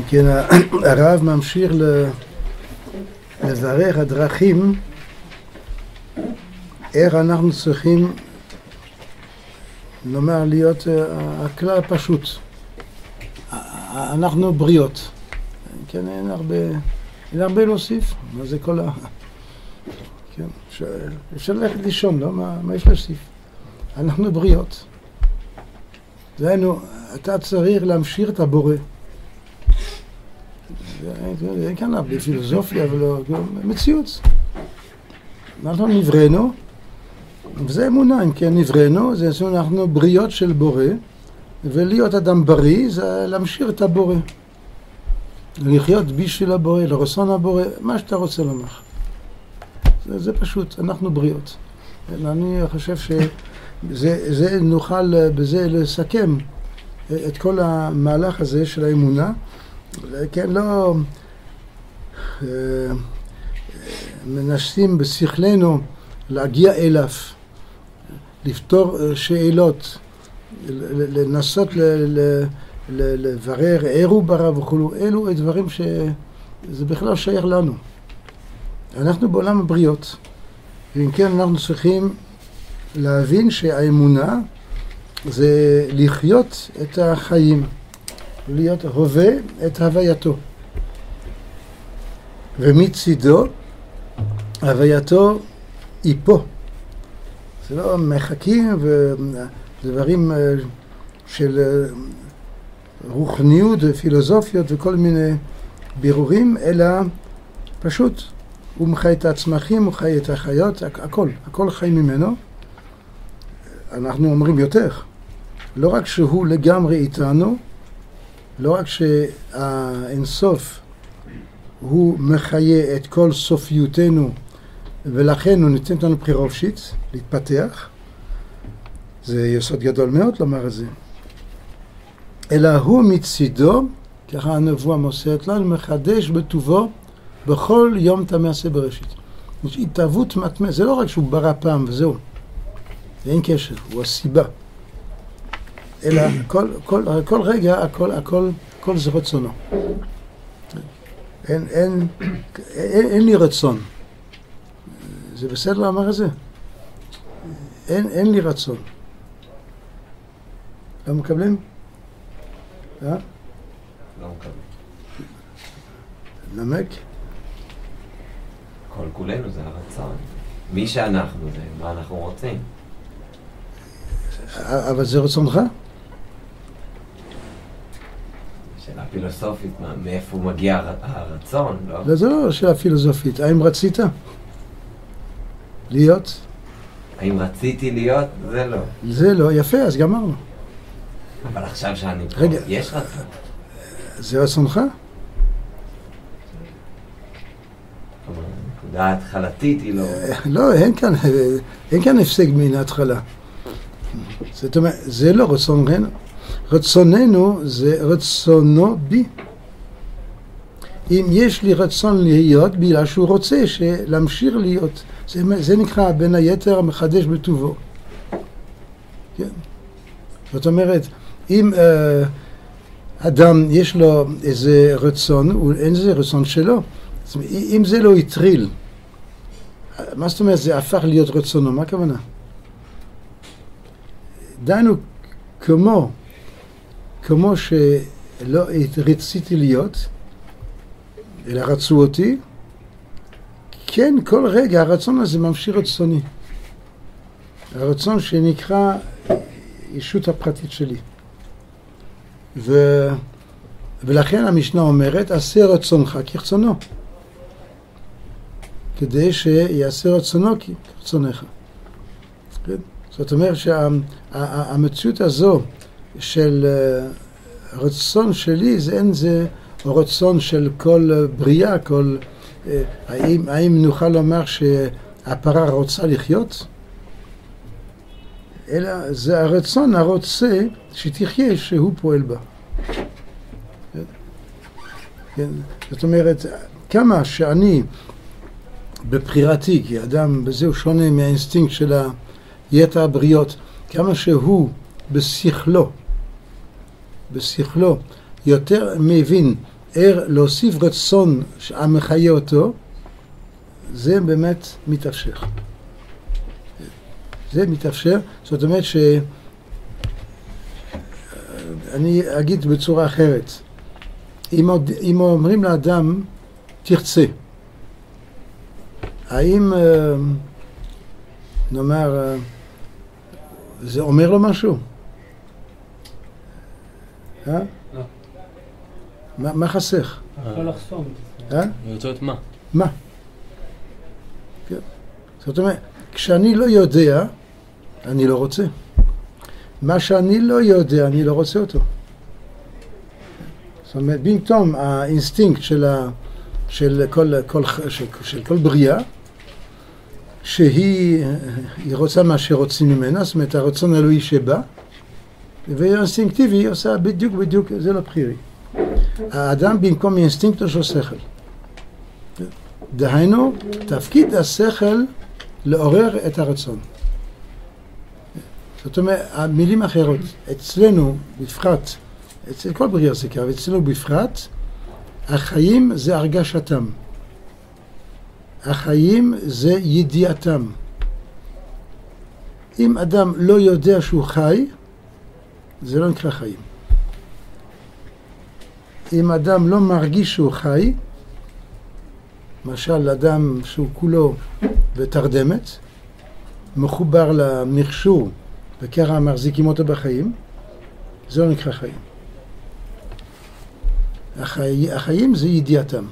כן, הרב ממשיך לברר הדרכים איך אנחנו צריכים, נאמר, להיות הכלל הפשוט. אנחנו בריות. כן, אין הרבה להוסיף. מה זה כל כן, אפשר ללכת לישון, לא? מה יש להוסיף? אנחנו בריות. דהיינו, אתה צריך להמשיך את הבורא. אין כאן הרבה פילוסופיה, אבל מציאות. אנחנו נבראנו, וזה אמונה, אם כן נבראנו, זה אנחנו בריות של בורא, ולהיות אדם בריא זה להמשיך את הבורא. לחיות בשביל הבורא, לרצון הבורא, מה שאתה רוצה לומר. זה פשוט, אנחנו בריות. אני חושב שזה נוכל בזה לסכם את כל המהלך הזה של האמונה. כן, לא מנסים בשכלנו להגיע אליו, לפתור שאלות, לנסות לברר ערו ברא וכולו. אלו דברים שזה בכלל שייך לנו. אנחנו בעולם הבריות, ואם כן אנחנו צריכים להבין שהאמונה זה לחיות את החיים, להיות הווה את הווייתו, ומצידו הווייתו היא פה. זה לא מחכים ודברים של רוחניות ופילוסופיות וכל מיני בירורים, אלא פשוט הוא מחי את הצמחים, הוא חי את החיות, הכל חי ממנו. אנחנו אומרים יותר, לא רק שהוא לגמרי איתנו, לא רק שהאינסוף הוא מחיה את כל סופיותנו, ולכן הוא ניתן לנו בחירה חופשית להתפתח, זה יסוד גדול מאוד לומר את זה, אלא הוא מצידו, ככה הנבואה מוסרת לנו, מחדש בטובו בכל יום את המעשה בראשית. התאהבות מתמדת, זה לא רק שהוא ברא פעם וזהו, אין קשר, הוא הסיבה, אלא כל רגע, הכל זה רצונו. אין לי רצון. זה בסדר לומר את זה? אין לי רצון. לא מקבלים? לא מקבלים. נמק? כל כולנו זה הרצון. מי שאנחנו זה מה אנחנו רוצים. אבל זה רצונך? שאלה פילוסופית, מאיפה מגיע הרצון, לא? לא, זה לא שאלה פילוסופית. האם רצית להיות? האם רציתי להיות? זה לא. זה לא, יפה, אז גמרנו. אבל עכשיו שאני פה, יש רצון. זה רצונך? הנקודה ההתחלתית היא לא... לא, אין כאן הפסק מן ההתחלה. זאת אומרת, זה לא רצוננו. רצוננו זה רצונו בי. אם יש לי רצון להיות, בגלל שהוא רוצה להמשיך להיות, זה נקרא בין היתר המחדש בטובו. כן. זאת אומרת, אם אדם יש לו איזה רצון, אין זה רצון שלו. זאת אומרת, אם זה לא יטריל, מה זאת אומרת? זה הפך להיות רצונו, מה הכוונה? דיינו כמו שלא רציתי להיות, אלא רצו אותי, כן, כל רגע הרצון הזה ממשיך רצוני. הרצון שנקרא אישות הפרטית שלי. ולכן המשנה אומרת, עשה רצונך כרצונו. כדי שיעשה רצונו כרצונך. כן? זאת אומרת שהמציאות הזו של רצון שלי, זה רצון של כל בריאה, האם נוכל לומר שהפרה רוצה לחיות? אלא זה הרצון הרוצה שתחיה שהוא פועל בה. כן? זאת אומרת, כמה שאני בבחירתי, כי אדם בזה הוא שונה מהאינסטינקט של יתר הבריות, כמה שהוא בשכלו יותר מבין להוסיף רצון המחיה אותו, זה באמת מתאפשר. זה מתאפשר, זאת אומרת אני אגיד בצורה אחרת, אם אומרים לאדם תרצה, האם נאמר זה אומר לו משהו? לא. מה חסך? יכול לחסום. אני רוצה להיות מה? מה? זאת אומרת, כשאני לא יודע, אני לא רוצה. מה שאני לא יודע, אני לא רוצה אותו. זאת אומרת, במקום האינסטינקט של כל בריאה, שהיא רוצה מה שרוצים ממנה, זאת אומרת, הרצון האלוהי שבא, והאינסטינקטיבי היא עושה בדיוק, זה לא בחירי. האדם במקום האינסטינקט יש לו שכל. דהיינו, תפקיד השכל לעורר את הרצון. זאת אומרת, המילים אחרות, אצלנו בפרט, אצל כל בריאה זה קרה, ואצלנו בפרט, החיים זה הרגשתם. החיים זה ידיעתם. אם אדם לא יודע שהוא חי, זה לא נקרא חיים. אם אדם לא מרגיש שהוא חי, למשל אדם שהוא כולו בתרדמת, מחובר למכשור וככה מחזיקים אותו בחיים, זה לא נקרא חיים. החיים זה ידיעתם.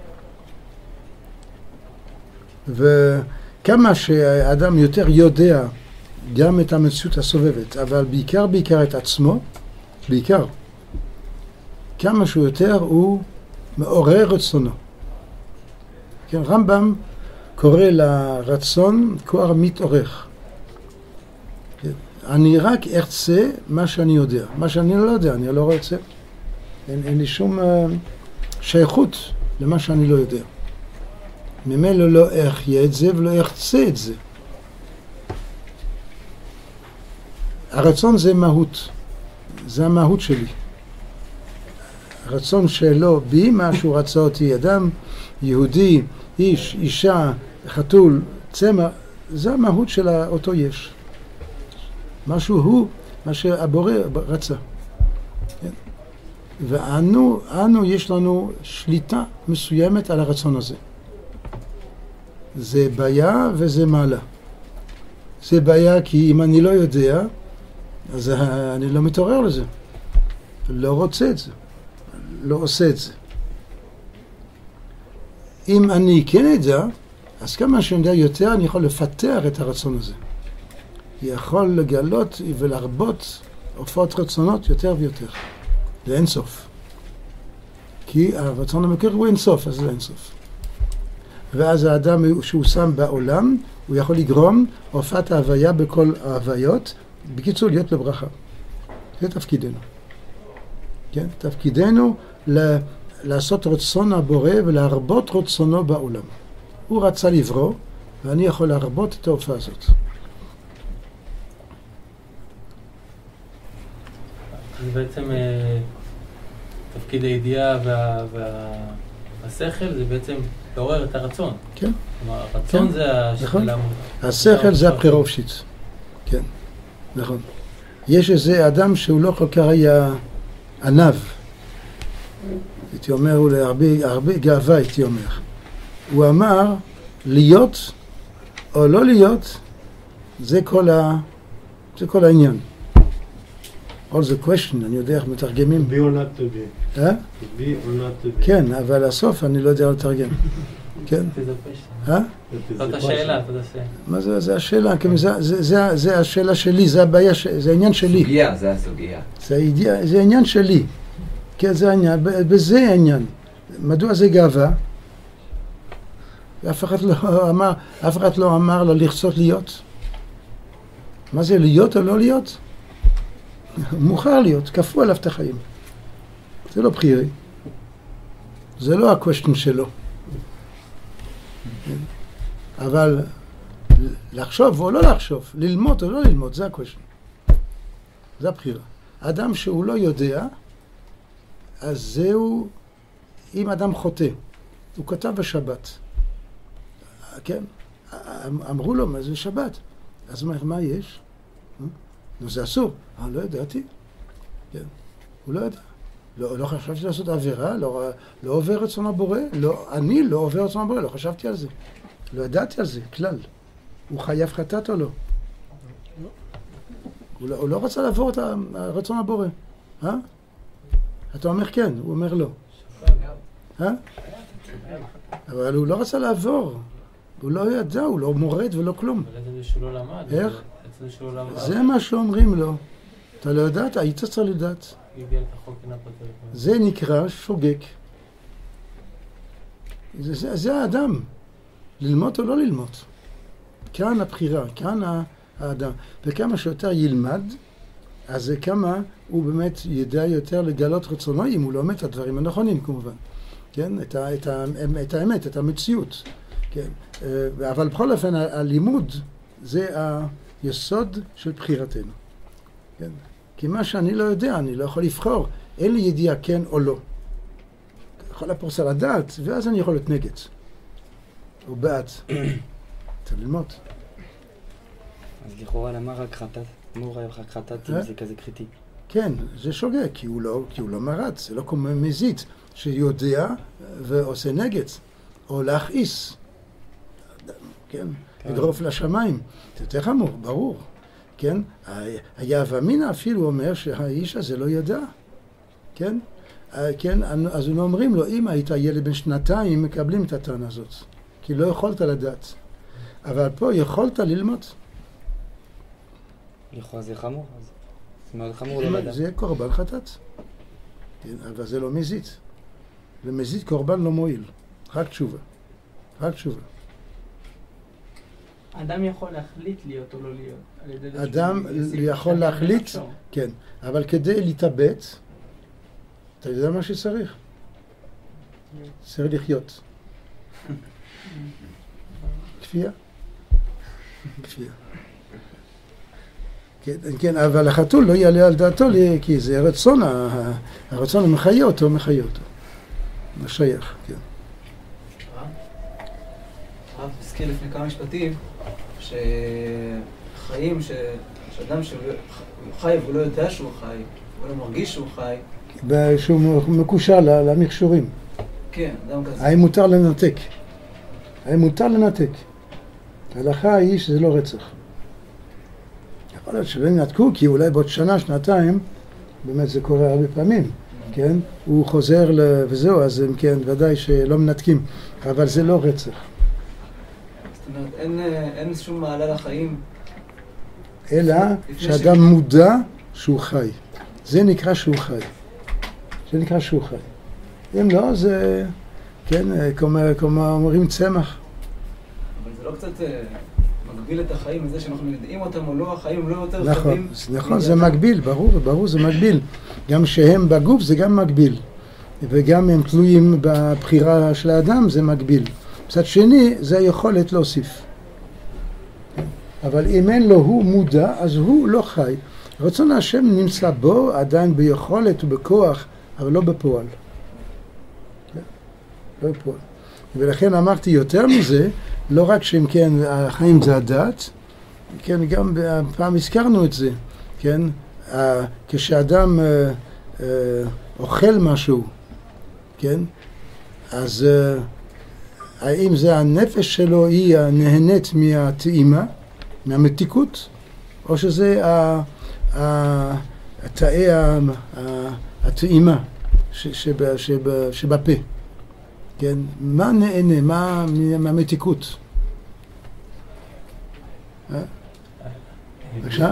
וכמה שהאדם יותר יודע גם את המציאות הסובבת, אבל בעיקר את עצמו, כמה שהוא יותר הוא מעורר רצונו. כן, רמב"ם קורא לרצון כוח מתעורר. אני רק ארצה מה שאני יודע. מה שאני לא יודע, אני לא רוצה. אין לי שום שייכות למה שאני לא יודע. ממילא לא אחיה את זה ולא ארצה את זה. הרצון זה מהות. זה המהות שלי. הרצון שלו בי, מה שהוא רצה אותי, אדם, יהודי, איש, אישה, חתול, צמח, זה המהות של אותו יש. משהו הוא, מה שהבורא רצה. כן? ואנו יש לנו שליטה מסוימת על הרצון הזה. זה בעיה וזה מעלה. זה בעיה כי אם אני לא יודע, אז אני לא מתעורר לזה. לא רוצה את זה. לא עושה את זה. אם אני כן יודע, אז כמה שאני יודע יותר, אני יכול לפתח את הרצון הזה. יכול לגלות ולהרבות הופעות רצונות יותר ויותר. זה אין סוף. כי הרצון המקור הוא אין סוף, אז זה אין סוף. ואז האדם שהוא שם בעולם, הוא יכול לגרום הופעת ההוויה בכל ההוויות, בקיצור להיות לברכה. זה תפקידנו. כן? תפקידנו לעשות רצון הבורא ולהרבות רצונו בעולם. הוא רצה לברוא, ואני יכול להרבות את ההופעה הזאת. אז בעצם תפקיד הידיעה והשכל זה בעצם לעורר את הרצון. כן. כלומר, הרצון זה השאלה. השכל זה הבחירה החופשית. כן, נכון. יש איזה אדם שהוא לא כל כך היה ענב. הייתי אומר, הוא להרבה גאווה, הייתי אומר. הוא אמר, להיות או לא להיות, זה כל העניין. All the question, אני יודע איך מתרגמים. To be or not to be. To be or not to be. כן, אבל הסוף אני לא יודע לתרגם. כן? זאת השאלה, מה זה השאלה? זה השאלה שלי, זה הבעיה, זה העניין שלי. סוגיה, זה הסוגיה. זה העניין שלי. כן, זה העניין, בזה העניין. מדוע זה גאווה? אף אחד לא אמר לו לרצות להיות. מה זה להיות או לא להיות? מוכר להיות, כפו עליו את החיים. זה לא בחירי. זה לא הקוושטן שלו. אבל לחשוב או לא לחשוב, ללמוד או לא ללמוד, זה הקוושטן. זה הבחירה. אדם שהוא לא יודע, אז זהו אם אדם חוטא, הוא כתב בשבת, כן? אמרו לו, מה זה שבת? אז הוא אומר, מה יש? נו, זה אסור. לא ידעתי. כן. הוא לא ידע. לא חשבתי לעשות עבירה, לא עובר רצון הבורא, אני לא עובר רצון הבורא, לא חשבתי על זה. לא ידעתי על זה, כלל. הוא חייב חטאת או לא? הוא לא רצה לעבור את הרצון הבורא. אתה אומר כן, הוא אומר לא. אבל הוא לא רצה לעבור. הוא לא ידע, הוא לא מורד ולא כלום. אבל איזה מישהו לא למד. איך? זה מה שאומרים לו. אתה לא יודעת, היית צריך לדעת. זה נקרא שוגג. זה האדם. ללמוד או לא ללמוד. כאן הבחירה, כאן האדם. וכמה שיותר ילמד, אז כמה הוא באמת ידע יותר לגלות רצונו, אם הוא לומד את הדברים הנכונים כמובן. כן? את האמת, את המציאות. כן? אבל בכל אופן, הלימוד זה היסוד של בחירתנו. כן? כי מה שאני לא יודע, אני לא יכול לבחור. אין לי ידיעה כן או לא. יכול לפרוס על הדעת, ואז אני יכול להיות נגד. או בעד. צריך ללמוד. אז לכאורה למה רק חטאת? מה הוא רק חטאת אם זה כזה קריטי? כן, זה שוגג, כי הוא לא מרד, זה לא כמו מזיד, שיודע ועושה נגד, או להכעיס. כן? לגרוף לשמיים. זה יותר חמור, ברור. כן? היה ואמינה אפילו אומר שהאיש הזה לא ידע. כן? כן? אז הם אומרים לו, אם היית ילד בן 2, מקבלים את הטענה הזאת. כי לא יכולת לדעת. אבל פה יכולת ללמוד. לכאורה זה חמור. זה מאוד חמור לא לדעת. זה קורבן חטאת. כן? אבל זה לא מזיד. ומזיד קורבן לא מועיל. רק תשובה. רק תשובה. אדם יכול להחליט להיות או לא להיות. אדם יכול להחליט, כן, אבל כדי להתאבד, אתה יודע מה שצריך? צריך לחיות. כפייה? כפייה. כן, אבל החתול לא יעלה על דעתו, כי זה הרצון המחיה אותו, מחיה אותו. משייך, כן. הרב הזכיר לפני כמה משפטים, שחיים, שאדם חי והוא לא יודע שהוא חי, הוא לא מרגיש שהוא חי. שהוא מקושר למכשורים. כן, אדם כזה. האם מותר לנתק? האם מותר לנתק? ההלכה היא שזה לא רצח. יכול להיות שלא ינתקו, כי אולי בעוד שנה, שנתיים, באמת זה קורה הרבה פעמים, כן? הוא חוזר וזהו, אז כן, ודאי שלא מנתקים, אבל זה לא רצח. זאת אומרת, אין שום מעלה לחיים. אלא שאדם מודע שהוא חי. זה נקרא שהוא חי. זה נקרא שהוא חי. אם לא, זה, כן, כמו אומרים צמח. אבל זה לא קצת מגביל את החיים לזה שאנחנו יודעים אותם או לא, החיים לא יותר נכון, נכון, זה מגביל, ברור, זה מגביל. גם שהם בגוף זה גם מגביל. וגם הם תלויים בבחירה של האדם, זה מגביל. מצד שני, זה היכולת להוסיף. אבל אם אין לו הוא מודע, אז הוא לא חי. רצון השם נמצא בו עדיין ביכולת ובכוח, אבל לא בפועל. לא בפועל. ולכן אמרתי יותר מזה, לא רק שאם כן החיים זה הדת, כן, גם פעם הזכרנו את זה, כן, כשאדם אוכל משהו, כן, אז האם זה הנפש שלו היא נהנית מהטעימה, מהמתיקות, או שזה תאי הטעימה שבפה. כן, מה נהנה, מה מהמתיקות? בבקשה?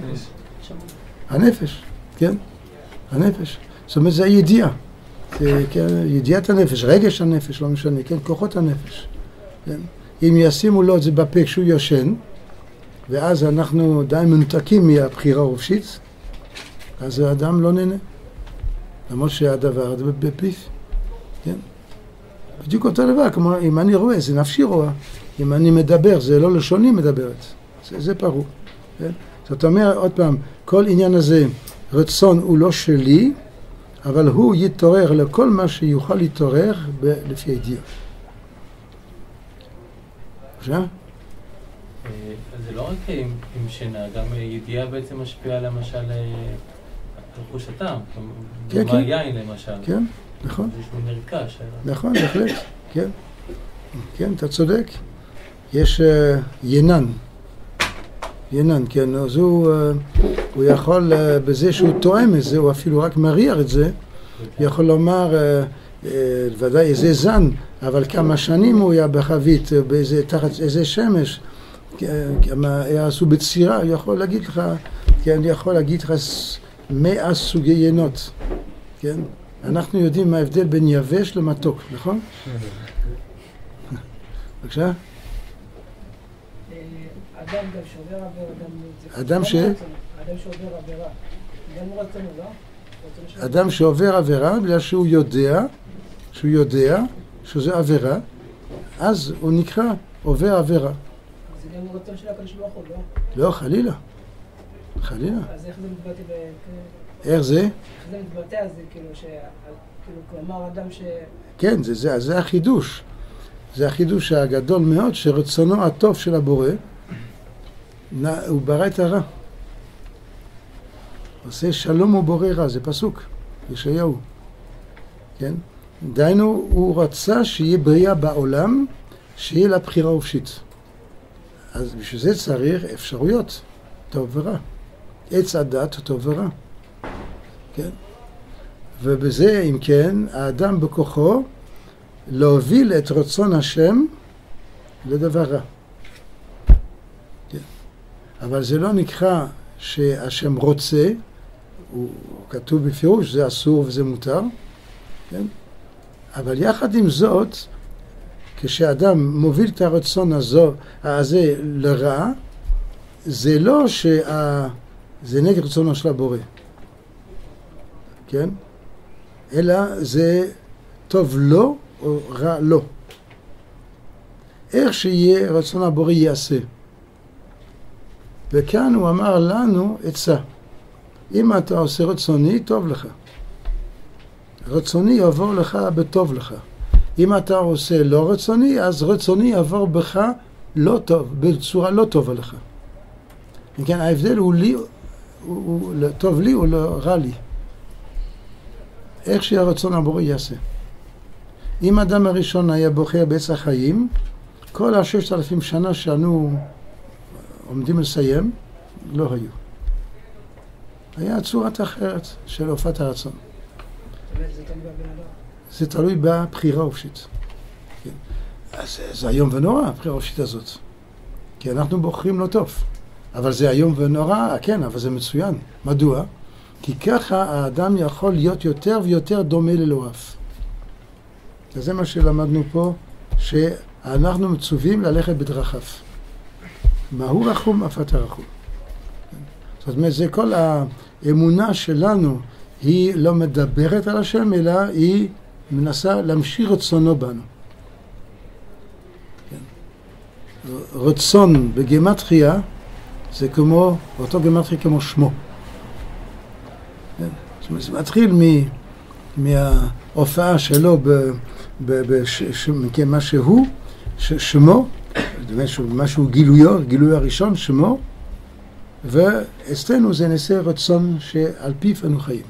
הנפש, כן, הנפש. זאת אומרת, זה הידיעה. ידיעת הנפש, רגש הנפש, לא משנה, כן, כוחות הנפש. כן? אם ישימו לו את זה בפה כשהוא יושן, ואז אנחנו די מנותקים מהבחירה החופשית, אז האדם לא נהנה. למרות שהדבר זה בפיו, כן? בדיוק אותו דבר, כמו אם אני רואה, זה נפשי רואה. אם אני מדבר, זה לא לשוני מדברת. זה ברור. כן? זאת אומרת, עוד פעם, כל עניין הזה, רצון הוא לא שלי, אבל הוא יתעורר לכל מה שיוכל להתעורר לפי הידיעה. עכשיו? זה לא רק עם שינה, גם ידיעה בעצם משפיעה למשל על חוש הטעם. כן, מה כן. יין למשל. כן, נכון. זה שהוא נרכש. נכון, בהחלט, כן. כן, אתה צודק. יש ינן. ינן, כן. אז הוא יכול, בזה שהוא תואם את זה, הוא אפילו רק מריח את זה, יכול לומר, ודאי איזה זן, אבל כמה שנים הוא היה בחבית, תחת איזה שמש, כמה עשו בצירה, הוא יכול להגיד לך, כן, יכול להגיד לך 100 סוגי ינות, כן? אנחנו יודעים מה ההבדל בין יבש למתוק, נכון? בבקשה? אדם גם שעובר עבירה, אדם ש... אדם שעובר עבירה, גם הוא רצון, לא? אדם שעובר עבירה, בגלל שהוא יודע שזה עבירה, אז הוא נקרא עובר עבירה. זה גם הוא רצון של הקדוש ברוך הוא, לא? לא, חלילה. חלילה. אז איך זה מתבטא איך זה? איך זה מתבטא? אז זה כאילו כלומר אדם ש... כן, זה החידוש. זה החידוש הגדול מאוד, שרצונו הטוב של הבורא, הוא ברא את הרע. עושה שלום ובורא רע, זה פסוק, ישעיהו. כן? דיינו, הוא רצה שיהיה בריאה בעולם, שיהיה לה בחירה חופשית. אז בשביל זה צריך אפשרויות, טוב ורע. עץ הדת טוב ורע. כן? ובזה, אם כן, האדם בכוחו להוביל את רצון השם לדבר רע. כן. אבל זה לא נקרא שהשם רוצה, הוא כתוב בפירוש, זה אסור וזה מותר, כן? אבל יחד עם זאת, כשאדם מוביל את הרצון הזה לרע, זה לא זה נגד רצונו של הבורא, כן? אלא זה טוב לו או רע לו. איך שיהיה רצון הבורא יעשה. וכאן הוא אמר לנו עצה. אם אתה עושה רצוני, טוב לך. רצוני יעבור לך בטוב לך. אם אתה עושה לא רצוני, אז רצוני יעבור בך לא טוב, בצורה לא טובה לך. וכן, ההבדל הוא לי, הוא טוב לי או לא רע לי. איך שהרצון הבורא יעשה. אם האדם הראשון היה בוחר בעץ החיים, כל 6,000 שנה שאנו עומדים לסיים, לא היו. היה צורת אחרת של הופעת הרצון. זה תלוי בבחירה חופשית. כן. אז זה איום ונורא, הבחירה חופשית הזאת. כי אנחנו בוחרים לא טוב. אבל זה איום ונורא, כן, אבל זה מצוין. מדוע? כי ככה האדם יכול להיות יותר ויותר דומה לאלוהיו. וזה מה שלמדנו פה, שאנחנו מצווים ללכת בדרכיו. מהו רחום אף אתה רחום. זאת אומרת, זה כל האמונה שלנו, היא לא מדברת על השם, אלא היא מנסה להמשיך רצונו בנו. רצון בגימטריה, זה כמו, אותו גימטריה כמו שמו. זאת אומרת, זה מתחיל מההופעה שלו מה שהוא, שמו, משהו גילוי הראשון, שמו, ואצלנו זה נעשה רצון שעל פיו אנו חיים.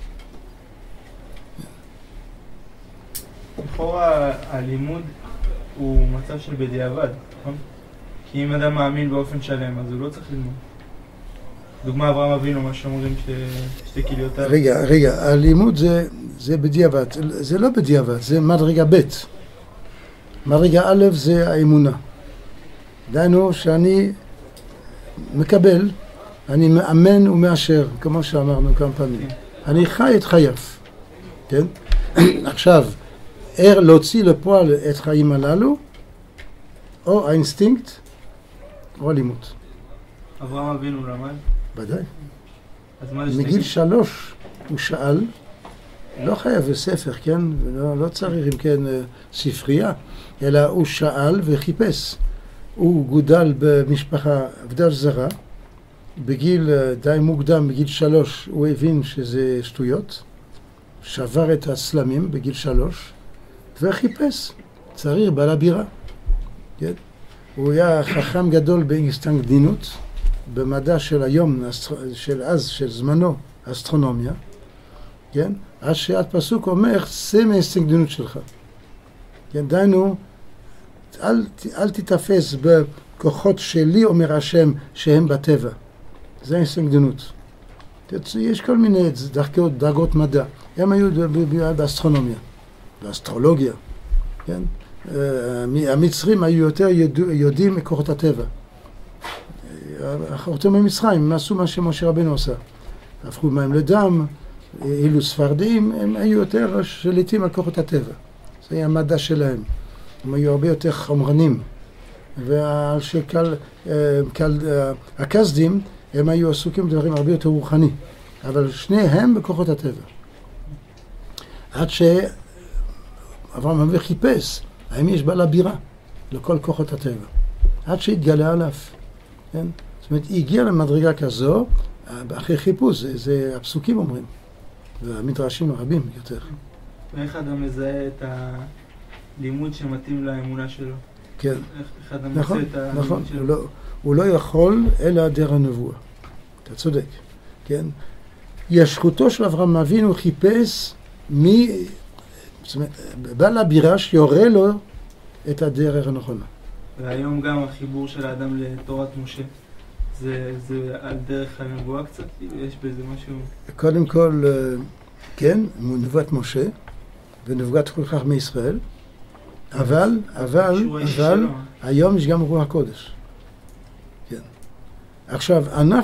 לכאורה הלימוד הוא מצב של בדיעבד, נכון? כי אם אדם מאמין באופן שלם, אז הוא לא צריך ללמוד. דוגמה אברהם אבינו, מה שאומרים שתי כליותיו. רגע, הלימוד זה בדיעבד, זה לא בדיעבד, זה מדרגה ב'. מדרגה א' זה האמונה. דיינו שאני מקבל, אני מאמן ומאשר, כמו שאמרנו כמה פעמים. אני חי את חייו, כן? עכשיו, להוציא לפועל את חיים הללו, או האינסטינקט, או הלימוד. אברהם אבינו למד? ודאי. אז מגיל 3 הוא שאל, לא חייב ספר, כן? לא צריך אם כן ספרייה, אלא הוא שאל וחיפש. הוא גודל במשפחה עבדה זרה, בגיל די מוקדם, בגיל 3 הוא הבין שזה שטויות, שבר את הסלמים בגיל 3 וחיפש, צריך בעל הבירה. כן? הוא היה חכם גדול באינסטינקט, במדע של היום, של אז, של זמנו, אסטרונומיה. כן? עד שעד פסוק אומר, זה מהאינסטינקט שלך. כן? דיינו, אל תתפס בכוחות שלי, אומר השם, שהם בטבע. זה האינסטינקט. יש כל מיני דרגות מדע. הם היו באסטרונומיה, באסטרולוגיה. כן? המצרים היו יותר יודעים מכוחות הטבע. החורטים במצרים, הם עשו מה שמשה רבנו עשה. הפכו מים לדם, אילו ספרדים, הם היו יותר שליטים על כוחות הטבע. זה היה המדע שלהם. הם היו הרבה יותר חומרנים. והכסדים, הם היו עסוקים בדברים הרבה יותר רוחני. אבל שניהם בכוחות הטבע. עד שאברהם אבינו חיפש, האם יש בעל הבירה לכל כוחות הטבע. עד שהתגלה עליו. כן? זאת אומרת, היא הגיעה למדרגה כזו, אחרי חיפוש, זה הפסוקים אומרים. והמדרשים הרבים יותר. ואיך אדם מזהה את הלימוד שמתאים לאמונה שלו? כן. איך אדם מזהה את הלימוד שלו? הוא לא יכול אלא דרך הנבואה. אתה צודק. כן? ישרותו של אברהם אבינו חיפש זאת אומרת, בעל הבירה שיורה לו את הדרך הנכונה. והיום גם החיבור של האדם לתורת משה, זה על דרך הנבואה קצת? יש בזה משהו? קודם כל, כן, נבואת משה, ונבואת כל חכמי ישראל, אבל היום יש גם רוח הקודש. כן. עכשיו,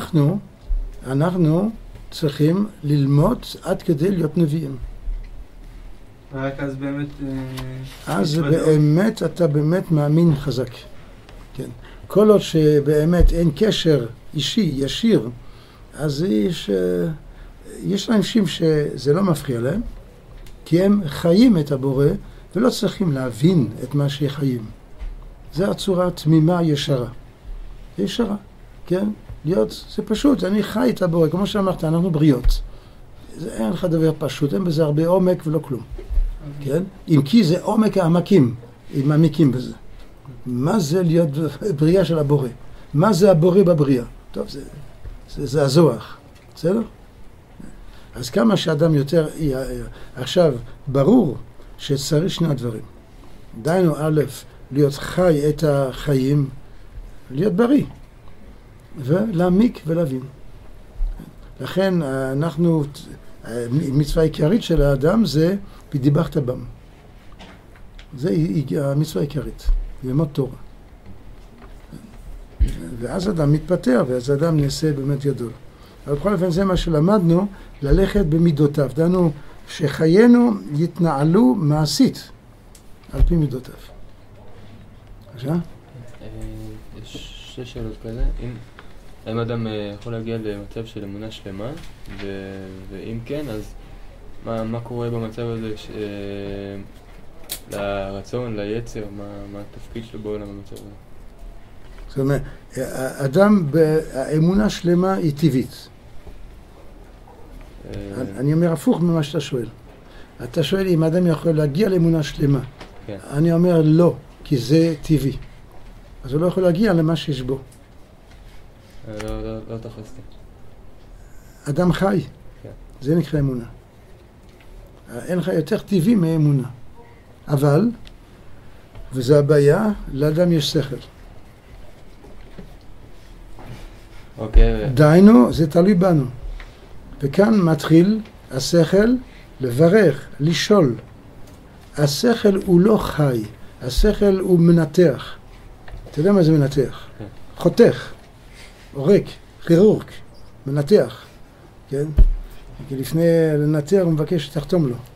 אנחנו צריכים ללמוד עד כדי להיות נביאים. ורק אז באמת... אז באמת אתה באמת מאמין חזק. כן. כל עוד שבאמת אין קשר אישי, ישיר, אז יש אנשים שזה לא מפריע להם, כי הם חיים את הבורא ולא צריכים להבין את מה שחיים. זה הצורה תמימה ישרה. ישרה, כן? זה פשוט, אני חי את הבורא, כמו שאמרת, אנחנו בריות. אין לך דבר פשוט, אין בזה הרבה עומק ולא כלום. כן? אם כי זה עומק העמקים, אם מעמיקים בזה. מה זה להיות בריאה של הבורא? מה זה הבורא בבריאה? טוב, זה הזוהר. בסדר? אז כמה שאדם יותר... עכשיו, ברור שצריך שני הדברים. דיינו א', להיות חי את החיים, להיות בריא. ולהעמיק ולהבין. לכן מצווה העיקרית של האדם זה ודיברת בם. זה המצווה העיקרית, ללמוד תורה. ואז אדם מתפטר, ואז אדם נעשה באמת גדול. אבל בכל אופן זה מה שלמדנו, ללכת במידותיו. דנו שחיינו יתנעלו מעשית על פי מידותיו. בבקשה? יש שתי שאלות כאלה. האם אדם יכול להגיע למצב של אמונה שלמה, ואם כן, אז מה קורה במצב הזה לרצון, ליצר, מה התפקיד שלו בעולם במצב הזה? זאת אומרת, אדם באמונה שלמה היא טבעית. אני אומר הפוך ממה שאתה שואל. אתה שואל אם אדם יכול להגיע לאמונה שלמה. כן. אני אומר לא, כי זה טבעי. אז הוא לא יכול להגיע למה שיש בו. לא תפסתי. אדם חי. כן. זה נקרא אמונה. אין לך יותר טבעי מאמונה. אבל, וזה הבעיה, לאדם יש שכל. אוקיי. דיינו, זה תלוי בנו. וכאן מתחיל השכל לברך, לשאול. השכל הוא לא חי, השכל הוא מנתח. אתה יודע מה זה מנתח? כן. חותך, עורק, כירורג, מנתח. כן? כי לפני לנתח הוא מבקש שתחתום לו.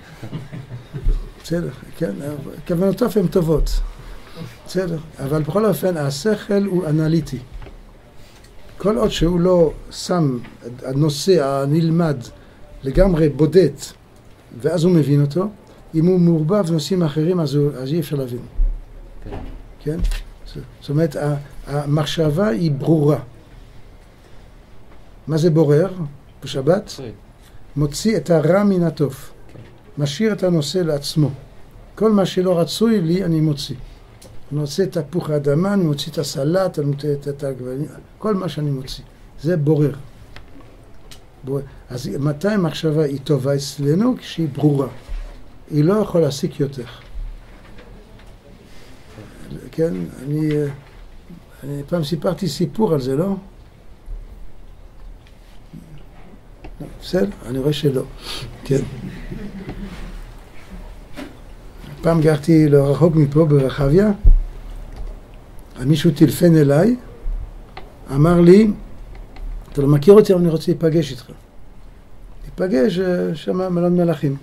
בסדר, כן? כוונותיו הן טובות. בסדר, אבל בכל אופן השכל הוא אנליטי. כל עוד שהוא לא שם הנושא הנלמד לגמרי בודד, ואז הוא מבין אותו, אם הוא מעורבב נושאים אחרים, אז אי אפשר להבין. כן? זאת אומרת, המחשבה היא ברורה. מה זה בורר? בשבת? מוציא את הרע מן הטוב. משאיר את הנושא לעצמו. כל מה שלא רצוי לי אני מוציא. אני מוציא את תפוח האדמה, אני מוציא את הסלט, אני מוציא את העגבנייה, כל מה שאני מוציא. זה בורר. אז מתי המחשבה היא טובה אצלנו? כשהיא ברורה. היא לא יכולה להסיק יותר. כן, אני פעם סיפרתי סיפור על זה, לא? בסדר? אני רואה שלא. כן. פעם גרתי לא רחוק מפה ברחביה, מישהו טלפן אליי, אמר לי, אתה לא מכיר אותי, אבל אני רוצה להיפגש איתך. להיפגש שם מלון מלאכים.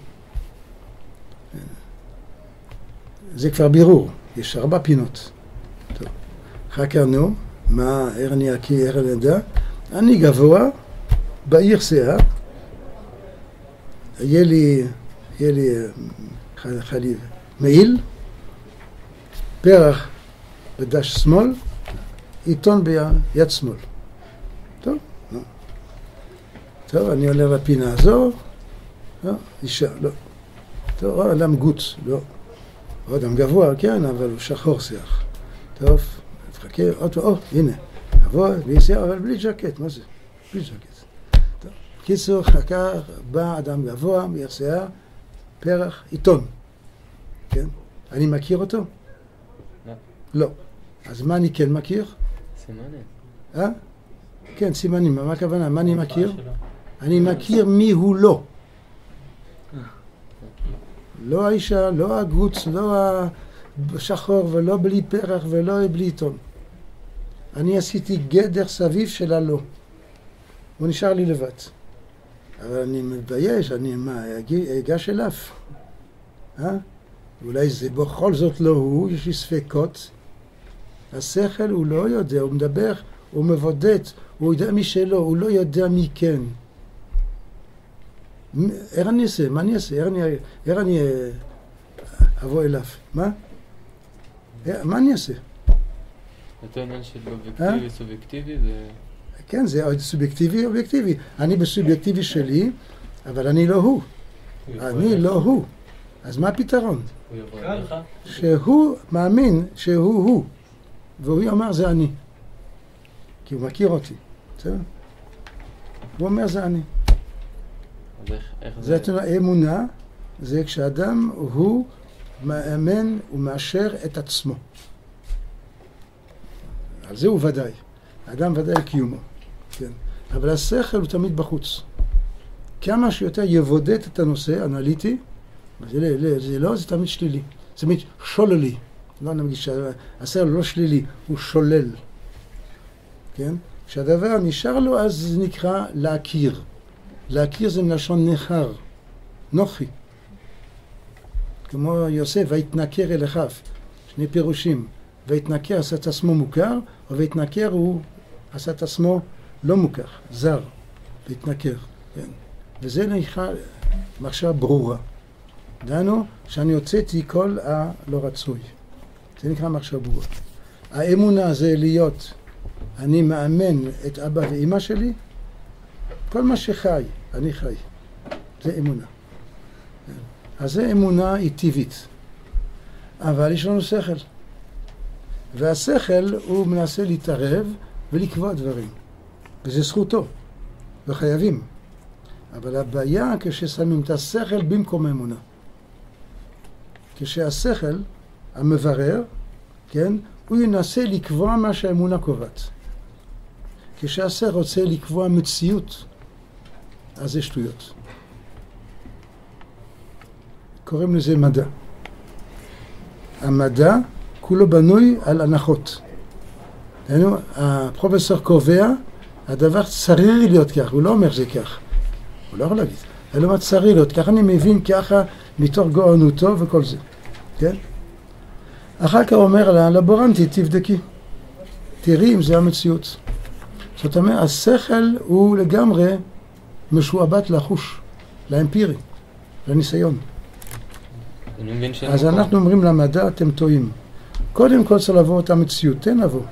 זה כבר בירור, יש 4 פינות. טוב. חקרנו, מה אני אדע? אני גבוה, בעיר שיער, יהיה לי חליב מעיל, פרח בדש שמאל, עיתון ביד שמאל. טוב, לא. טוב, אני עולה לפינה הזו, לא, אישה, לא. טוב, אדם גוץ, לא. אדם גבוה, כן, אבל הוא שחור שיח. טוב, תחכה, הנה, גבוה, בלי שיח, אבל בלי ג'קט, מה זה? בלי ג'קט. טוב, קיצור, חכה, בא אדם גבוה, בעיר שיער, פרח, עיתון. כן? אני מכיר אותו? לא. לא. אז מה אני כן מכיר? סימנים. כן, סימנים. מה הכוונה? מה אני מכיר? אני מכיר מי הוא לא. לא האישה, לא הגוץ, לא השחור ולא בלי פרח ולא בלי עיתון. אני עשיתי גדר סביב של הלא. הוא נשאר לי לבד. אבל אני מתבייש, אני אגש אליו. אולי זה בכל זאת לא הוא, יש לי ספקות. השכל הוא לא יודע, הוא מדבר, הוא מבודד, הוא יודע מי שלא, הוא לא יודע מי כן. איך אני אעשה? מה אני אעשה? איך אני אבוא אליו? מה? מה אני אעשה? אותו עניין של אובייקטיבי, סובייקטיבי זה... כן, זה סובייקטיבי, אובייקטיבי. אני בסובייקטיבי שלי, אבל אני לא הוא. אני לא הוא. אז מה הפתרון? שהוא מאמין שהוא הוא, והוא אומר זה אני, כי הוא מכיר אותי, בסדר? הוא אומר זה אני. זה אמונה, זה כשאדם הוא מאמן ומאשר את עצמו. על זה הוא ודאי, האדם ודאי קיומו, כן. אבל השכל הוא תמיד בחוץ. כמה שיותר יבודד את הנושא אנליטי, זה לא, זה תמיד שלילי. זה תמיד שוללי. לא נגיד שהשכל לא שלילי, הוא שולל. כן? כשהדבר נשאר לו, אז זה נקרא להכיר. להכיר זה מלשון נחר, נוחי. כמו יוסף, והתנכר אל אחיו. 2 פירושים. והתנכר עשה את עצמו מוכר, והתנכר הוא עשה את עצמו לא מוכר, זר. והתנכר. כן. וזה נקרא מחשבה ברורה. דנו שאני הוצאתי כל הלא רצוי. זה נקרא מחשבה ברורה. האמונה זה להיות, אני מאמן את אבא ואמא שלי, כל מה שחי, אני חי. זה אמונה. אז זה אמונה היא טבעית. אבל יש לנו שכל. והשכל הוא מנסה להתערב ולקבוע דברים. וזה זכותו. וחייבים. אבל הבעיה כששמים את השכל במקום האמונה. כשהשכל המברר, כן, הוא ינסה לקבוע מה שהאמונה קובעת. כשהשכל רוצה לקבוע מציאות, אז זה שטויות. קוראים לזה מדע. המדע כולו בנוי על הנחות. הפרופסור קובע, הדבר צריך להיות כך, הוא לא אומר זה כך. הוא לא יכול להגיד. אלא מה צריך להיות, ככה אני מבין ככה מתוך גאונותו וכל זה. כן? אחר כך אומר לה, לבורנטית, תבדקי. תראי אם זה המציאות. זאת אומרת, השכל הוא לגמרי משועבד לחוש, לאמפירי, לניסיון. אז אנחנו אומרים למדע, אתם טועים. קודם כל צריך לבוא את המציאות, תן לבוא.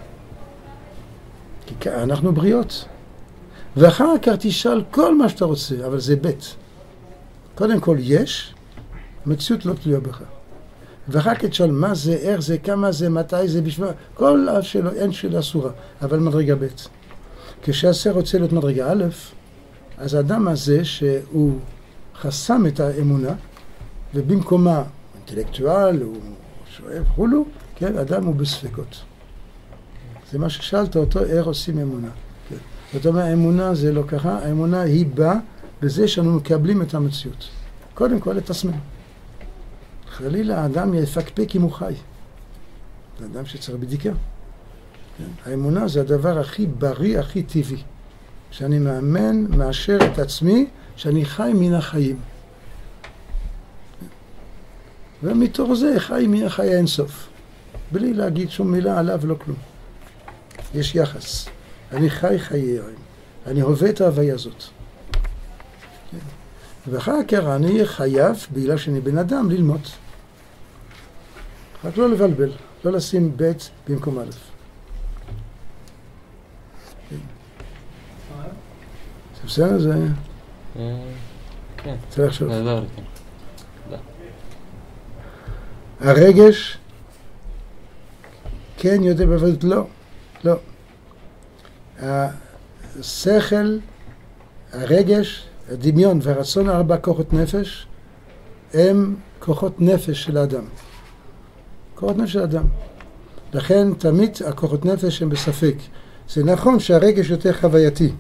כי אנחנו בריאות. ואחר כך תשאל כל מה שאתה רוצה, אבל זה בית. קודם כל יש, המציאות לא תלויה בך. ואחר כך תשאל מה זה, איך זה, כמה זה, מתי זה, בשביל... כל השאלה, אין שאלה אסורה, אבל מדרגה ב'. כשהעשה רוצה להיות מדרגה א', אז האדם הזה שהוא חסם את האמונה, ובמקומה אינטלקטואל, הוא שואב חולו, כן, אדם הוא בספקות. זה מה ששאלת אותו, איך עושים אמונה. כן. זאת אומרת, האמונה זה לא ככה, האמונה היא באה בזה שאנו מקבלים את המציאות. קודם כל את עצמנו. חלילה האדם יפקפק אם הוא חי. זה אדם שצריך בדיקה. כן. האמונה זה הדבר הכי בריא, הכי טבעי. שאני מאמן, מאשר את עצמי, שאני חי מן החיים. ומתוך זה חי מן החי האינסוף. בלי להגיד שום מילה עליו ולא כלום. יש יחס. אני חי חיי הרים. אני הווה את ההוויה הזאת. ואחר כך אני חייב, בגלל שאני בן אדם, ללמוד. רק לא לבלבל, לא לשים ב' במקום א'. זה בסדר? זה... כן. צריך לחשוב. נעזור לי, כן. הרגש כן יודע בוודאות לא. לא. השכל, הרגש, הדמיון והרצון, 4 כוחות נפש, הם כוחות נפש של האדם. כוחות נפש של האדם. לכן תמיד הכוחות נפש הם בספק. זה נכון שהרגש יותר חווייתי.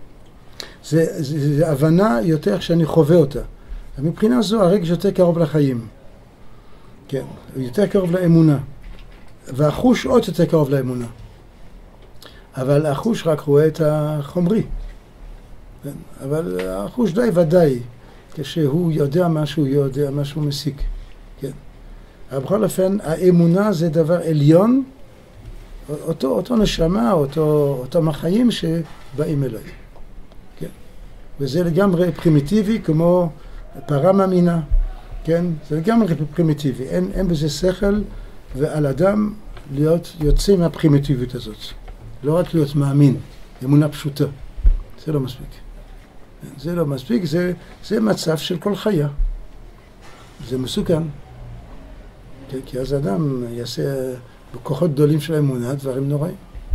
זה הבנה יותר שאני חווה אותה. מבחינה זו הרגש יותר קרוב לחיים. כן, הוא יותר קרוב לאמונה. והחוש עוד יותר קרוב לאמונה. אבל החוש רק רואה את החומרי. כן? אבל החוש די ודאי, כשהוא יודע משהו, יודע משהו מסיק. כן. אבל בכל אופן, האמונה זה דבר עליון, אותו נשמה, אותו מחיים שבאים אליי. כן. וזה לגמרי פרימיטיבי, כמו פרה מאמינה. כן? זה לגמרי פרימיטיבי. אין בזה שכל, ועל אדם להיות יוצא מהפרימיטיביות הזאת. לא רק להיות מאמין, אמונה פשוטה. זה לא מספיק. זה לא מספיק, זה מצב של כל חיה. זה מסוכן. כי אז אדם יעשה בכוחות גדולים של האמונה דברים נוראים.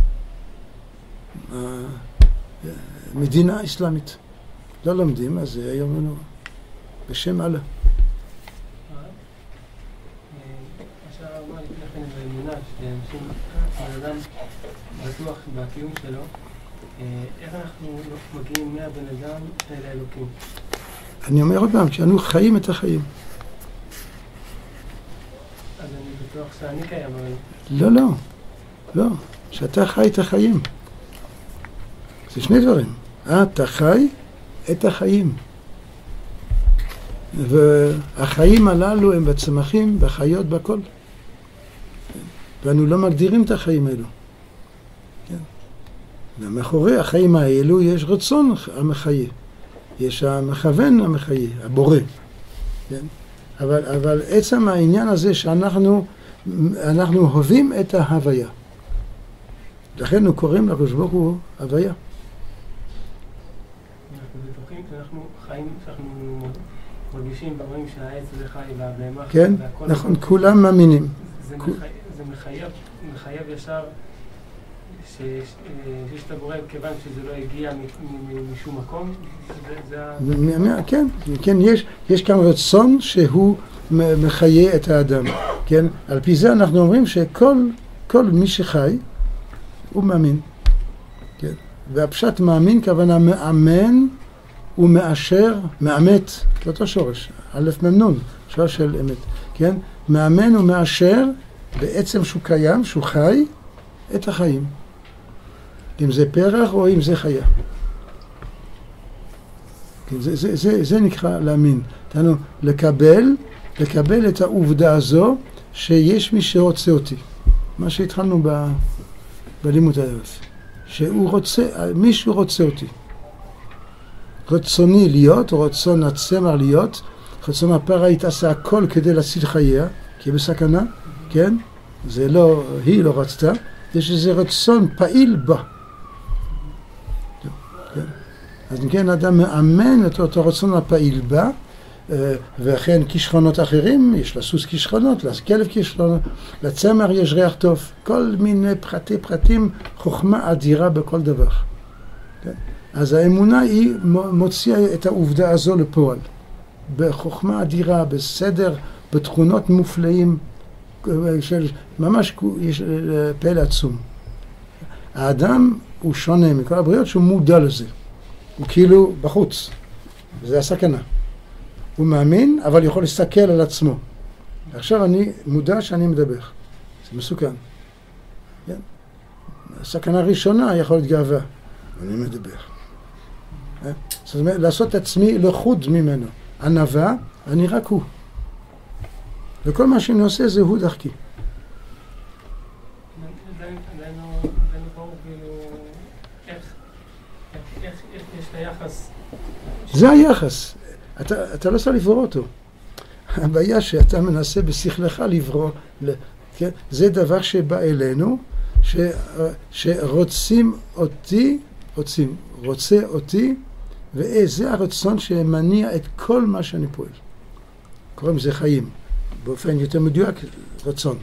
מדינה אסלאמית. לא לומדים, אז זה היום ונורא. בשם אללה. עכשיו אמר לפני כן באמונה, שאנשים, האדם בטוח בקיום שלו, איך אנחנו מגיעים מהבן אדם אל האלוקים? אני אומר עוד פעם, כשאנו חיים את החיים. אז אני בטוח שאני קיים, אבל... לא. שאתה חי את החיים. זה שני דברים. אתה חי את החיים. והחיים הללו הם בצמחים, בחיות, בכל. ואנו לא מגדירים את החיים האלו. ומאחורי החיים האלו יש רצון המחיה. יש המכוון המחיה, הבורא. כן? אבל עצם העניין הזה שאנחנו הווים את ההוויה. לכן הוא קוראים לקדוש ברוך הוא הוויה. אנחנו בטוחים שאנחנו חיים, שאנחנו מרגישים ברואים שהעץ זה חי והבהמה. כן, נכון, כולם מאמינים. זה מחייב ישר שיש את הבורא, כיוון שזה לא הגיע משום מקום. כן, יש כאן רצון שהוא מחיה את האדם. כן, על פי זה אנחנו אומרים שכל מי שחי הוא מאמין. כן, והפשט מאמין כוונה מאמן ומאשר, מאמת, זה אותו שורש, א' מ' שורש של אמת. כן, מאמן ומאשר בעצם שהוא קיים, שהוא חי את החיים. אם זה פרח או אם זה חיה. זה נקרא להאמין. תנו, לקבל את העובדה הזו שיש מי שרוצה אותי. מה שהתחלנו בלימוד הערב. שהוא רוצה, מישהו רוצה אותי. רצוני להיות, או רצון הצמח להיות, רצון הפרה עשה הכל כדי להציל חייה, כי היא בסכנה, כן? זה לא, היא לא רצתה, יש איזה רצון פעיל בה. כן. אז כן, אדם מאמן את אותו רצון הפעיל בה, וכן כישרונות אחרים, יש לסוס כישרונות, לכלב כישרונות, לצמר יש ריח טוב, כל מיני פרטים, חוכמה אדירה בכל דבר. כן? אז האמונה היא מוציאה את העובדה הזו לפועל. בחוכמה אדירה, בסדר, בתכונות מופלאים, ממש יש פלא עצום. האדם הוא שונה מכל הבריות שהוא מודע לזה. הוא כאילו בחוץ, וזה הסכנה. הוא מאמין, אבל יכול להסתכל על עצמו. עכשיו אני מודע שאני מדבר. זה מסוכן. כן? הסכנה הראשונה יכול להיות גאווה. אני מדבר. זאת אומרת, לעשות את עצמי לחוד ממנו. ענווה, אני רק הוא. וכל מה שאני עושה זה הוא דרכי. עדיין ברור כאילו איך יש את היחס. זה היחס. אתה לא צריך לברוא אותו. הבעיה שאתה מנסה בשכלך לברוא, כן? זה דבר שבא אלינו, שרוצים אותי, רוצה אותי, וזה הרצון שמניע את כל מה שאני פועל. קוראים לזה חיים. באופן יותר מדויק, רצון.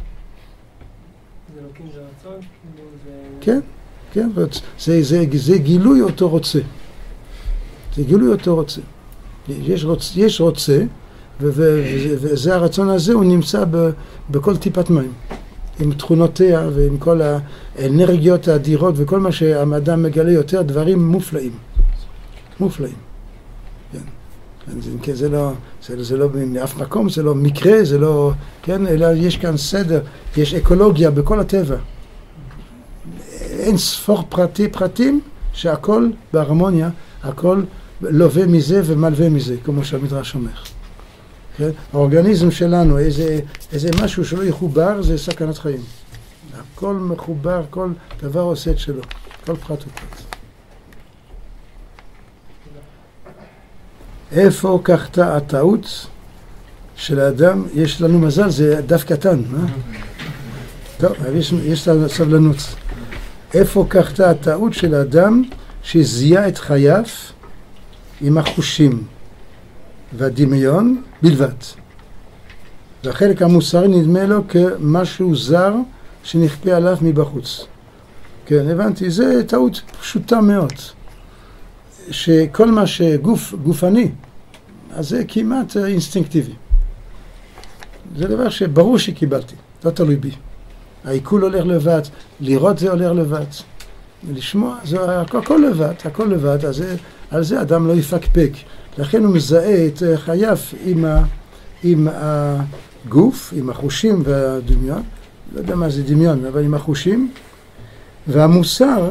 זה לוקים זה רצון? כן, כן, זה גילוי אותו רוצה. זה גילוי אותו רוצה. יש רוצה, וזה הרצון הזה, הוא נמצא בכל טיפת מים. עם תכונותיה ועם כל האנרגיות האדירות וכל מה שהאדם מגלה יותר, דברים מופלאים. מופלאים. כן. זה לא מאף מקום, זה לא מקרה, זה לא, כן, אלא יש כאן סדר, יש אקולוגיה בכל הטבע. אין ספור פרטים שהכל בהרמוניה, הכל לווה מזה ומלווה מזה, כמו שהמדרש אומר. כן? האורגניזם שלנו, איזה משהו שלא יחובר, זה סכנת חיים. הכל מחובר, כל דבר עושה את שלו, כל פרט ופרט. איפה קחתה הטעות של האדם? יש לנו מזל, זה דף קטן. טוב, יש לנו סבלנות. איפה קחתה הטעות של האדם שזיהה את חייו עם החושים והדמיון בלבד. והחלק המוסרי נדמה לו כמשהו זר שנכפה עליו מבחוץ. כן, הבנתי, זה טעות פשוטה מאוד. שכל מה שגופני, אז זה כמעט אינסטינקטיבי. זה דבר שברור שקיבלתי, לא תלוי בי. העיכול הולך לבד, לראות זה הולך לבד. לשמוע, זה הכל לבד, הכל לבד, אז על זה אדם לא יפקפק. לכן הוא מזהה את חייו עם הגוף, עם החושים והדמיון, לא יודע מה זה דמיון, אבל עם החושים, והמוסר,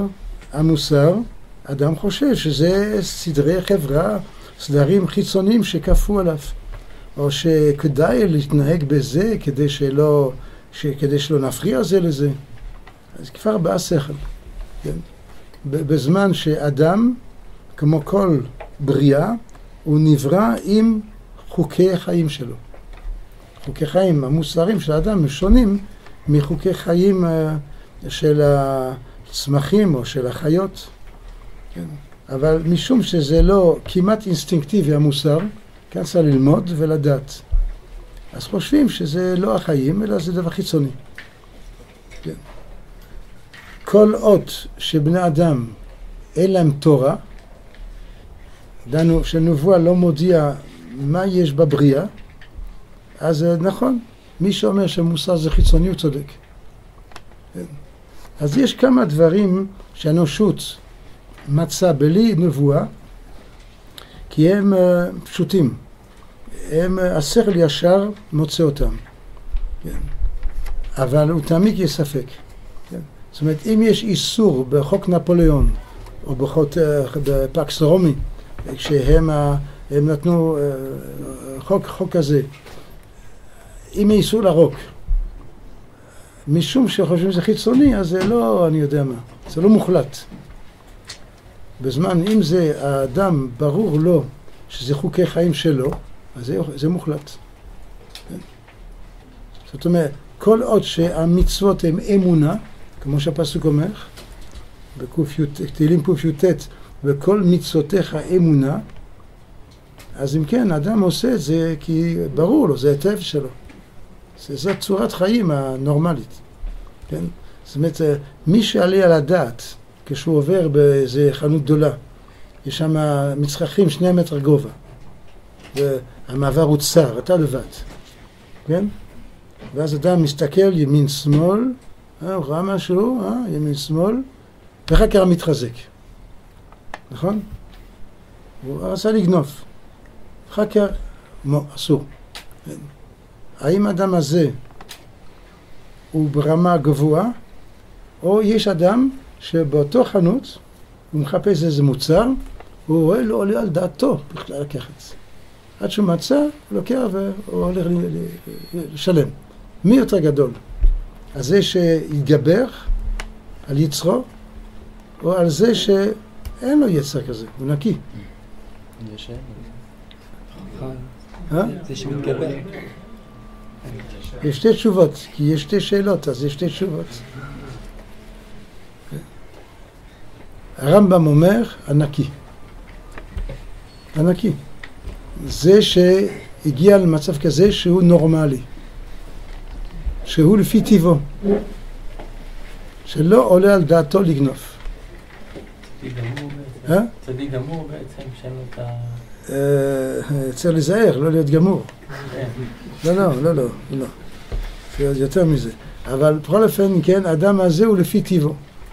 אדם חושב שזה סדרי חברה, סדרים חיצוניים שכפו עליו, או שכדאי להתנהג בזה כדי שלא נפריע זה לזה. אז כבר בא השכל. כן? בזמן שאדם, כמו כל בריאה, הוא נברא עם חוקי החיים שלו. חוקי חיים המוסריים של האדם הם שונים מחוקי חיים של הצמחים או של החיות. כן. אבל משום שזה לא כמעט אינסטינקטיבי המוסר, כאן צריך ללמוד ולדעת. אז חושבים שזה לא החיים, אלא זה דבר חיצוני. כן. כל אות שבני אדם אין להם תורה, דנו שנבואה לא מודיע מה יש בבריאה, אז נכון, מי שאומר שמוסר זה חיצוני הוא צודק. כן. אז יש כמה דברים שהאנושות מצא בלי נבואה, כי הם פשוטים. השכל ישר מוצא אותם. כן. אבל הוא תמיד יש ספק. כן. זאת אומרת, אם יש איסור בחוק נפוליאון, או בפקס רומי, כשהם נתנו חוק כזה, אם יש איסור לרוק, משום שחושבים שזה חיצוני, אז זה לא, אני יודע מה, זה לא מוחלט. בזמן, אם זה האדם ברור לו שזה חוקי חיים שלו, אז זה מוחלט. כן? זאת אומרת, כל עוד שהמצוות הן אמונה, כמו שהפסוק אומר, תהילים ק"ט, וכל מצוותיך אמונה, אז אם כן, אדם עושה את זה כי ברור לו, זה היטב שלו. זאת צורת חיים הנורמלית. כן? זאת אומרת, מי שעלה על הדעת, כשהוא עובר באיזה חנות גדולה, יש שם מצרכים 2 מטר גובה, והמעבר הוא צר, אתה לבד. כן? ואז אדם מסתכל ימין שמאל, הוא ראה משהו, ימין שמאל, ואחר כך מתחזק. נכון? הוא רצה לגנוב. אחר כך, אסור. האם האדם הזה הוא ברמה גבוהה, או יש אדם שבאותו חנות הוא מחפש איזה מוצר, הוא רואה לא עולה על דעתו בכלל לקחת את זה. עד שהוא מצא, הוא לוקח והוא הולך לשלם. מי יותר גדול? על זה שיתגבר על יצרו, או על זה שאין לו יצר כזה, הוא נקי? זה שמתגבר. יש 2 תשובות, כי יש 2 שאלות, אז יש 2 תשובות. הרמב"ם אומר, הנקי. הנקי. זה שהגיע למצב כזה שהוא נורמלי. שהוא לפי טבעו. שלא עולה על דעתו לגנוב. צדיק גמור בעצם, שאין לו את ה... צריך להיזהר, לא להיות גמור. לא. יותר מזה. אבל בכל אופן, כן, האדם הזה הוא לפי טבעו.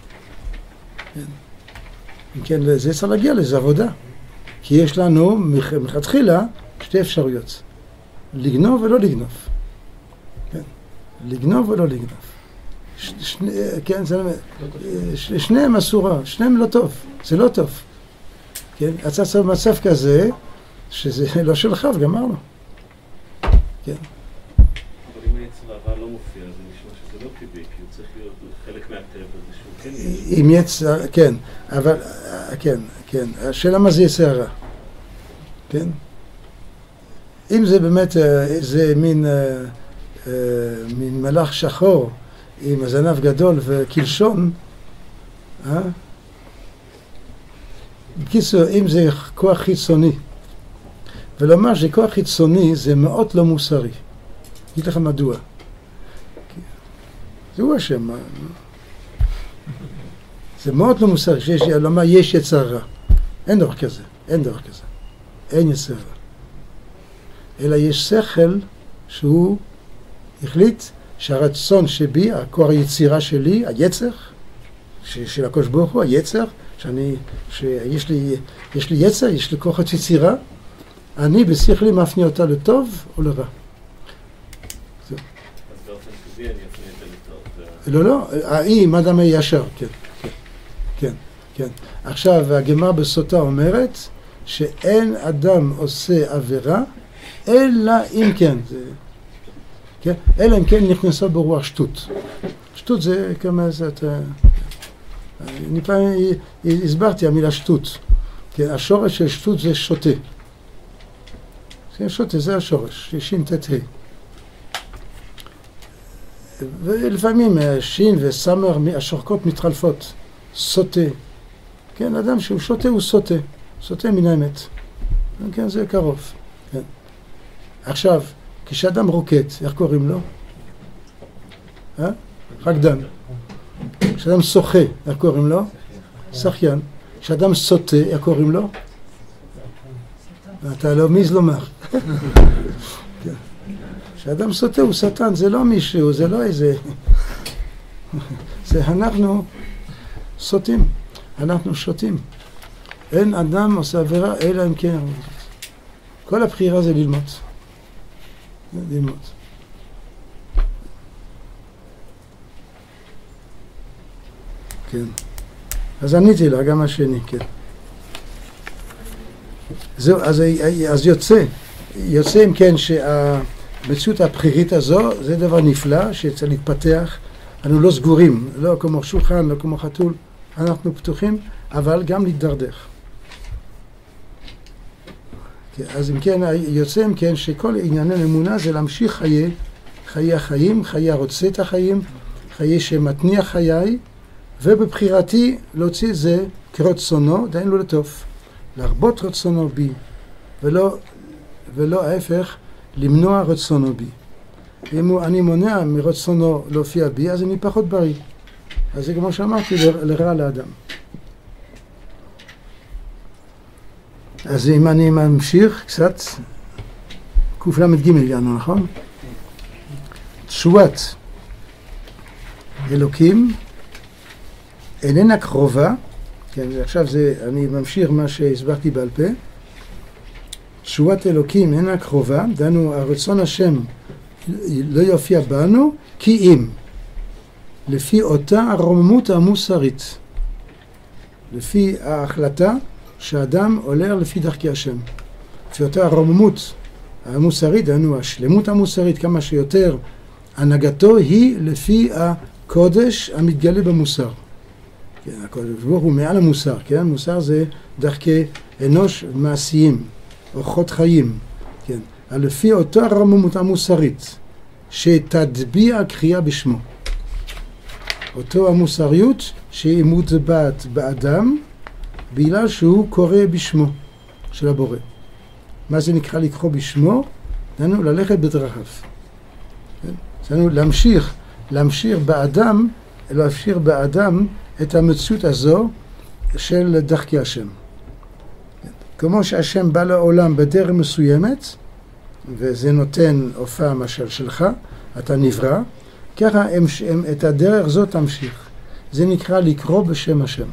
כן, זה צריך להגיע לזה עבודה. כי יש לנו מלכתחילה 2 אפשרויות. לגנוב ולא לגנוב. כן. לגנוב ולא לגנוב. כן, שניהם אסורה, שניהם לא טוב. זה לא טוב. כן, אתה צריך במצב כזה, שזה לא שלך וגמרנו. כן. אבל אם היצר הרע לא מופיע, זה נשמע שזה לא טבעי, כי הוא צריך להיות חלק מהטבע, זה שהוא כן... אם יצר, כן, אבל, כן, השאלה מה זה יצר הרע. כן? אם זה באמת איזה מין מלאך שחור עם זנב גדול וקלשון, בקיצור, אם זה כוח חיצוני, ולומר שכוח חיצוני זה מאוד לא מוסרי. אגיד לך מדוע. זהו השם. זה מאוד לא מוסרי, לומר יש יצר רע. אין דבר כזה. אין יצר רע. אלא יש שכל שהוא החליט שהרצון שבי, הכוח היצירה שלי, היצר, של הקדוש ברוך הוא, היצר, שיש לי יצר, יש לי כוח יצירה, אני בשכלי מפנה אותה לטוב או לרע. אז באופן טבעי אני אפנה את זה לטוב. לא, האם אדם ישר, כן. עכשיו, הגמרא בסוטה אומרת שאין אדם עושה עבירה, אלא אם כן, אלא אם כן נכנסה ברוח שטות. שטות זה כמה זה, אני פעם הסברתי המילה שטות. כן, השורש של שטות זה שוטה. שוטה זה השורש, שין תת ה'. ולפעמים שין וסמר, השורקות מתחלפות. סוטה. כן, אדם שהוא שוטה הוא סוטה. סוטה מן האמת. כן, זה קרוב. כן. עכשיו, כשאדם רוקט, איך קוראים לו? רקדן. כשאדם שוחה, איך קוראים לו? שחיין. כשאדם סוטה, איך קוראים לו? אתה לא מיז לומר. כשאדם סוטה הוא שטן, זה לא מישהו, זה לא איזה... זה אנחנו סוטים, אנחנו שותים. אין אדם עושה עבירה, אלא אם כן. כל הבחירה זה ללמוד. ללמוד. כן. אז עניתי לה, גם השני, כן. זהו, אז יוצא אם כן שהמציאות הבחירית הזו, זה דבר נפלא שצריך להתפתח. אנחנו לא סגורים, לא כמו שולחן, לא כמו חתול, אנחנו פתוחים, אבל גם להתדרדר. אז אם כן, יוצא אם כן שכל ענייני אמונה זה להמשיך חיי החיים, חיי הרוצה את החיים, חיי שמתניע חיי, ובבחירתי להוציא זה כרצונו, דהיינו לטוב. להרבות רצונו בי, ולא ולא ההפך, למנוע רצונו בי. אם אני מונע מרצונו להופיע בי, אז אני פחות בריא. אז זה כמו שאמרתי, לרע לאדם. אז אם אני ממשיך קצת, קל"ג הגענו, נכון? תשועת אלוקים איננה קרובה, כן, עכשיו אני ממשיך מה שהסברתי בעל פה. תשועת אלוקים איננה קרובה, דנו הרצון השם לא יופיע בנו, כי אם לפי אותה הרוממות המוסרית, לפי ההחלטה שהאדם הולך לפי דרכי השם, לפי אותה הרוממות המוסרית, דנו השלמות המוסרית, כמה שיותר הנהגתו היא לפי הקודש המתגלה במוסר. כן, הקודש ברוך הוא מעל המוסר, כן? מוסר זה דרכי אנוש מעשיים, אורחות חיים, כן? לפי אותה הרוממות המוסרית שתטביע קריאה בשמו. אותו המוסריות שהיא מוטבעת באדם בגלל שהוא קורא בשמו של הבורא. מה זה נקרא לקרוא בשמו? לנו ללכת בדרכיו. לנו להמשיך באדם את המציאות הזו של דרכי השם. כמו שהשם בא לעולם בדרך מסוימת, וזה נותן הופעה משל שלך, אתה נברא, ככה את הדרך הזאת תמשיך. זה נקרא לקרוא בשם השם.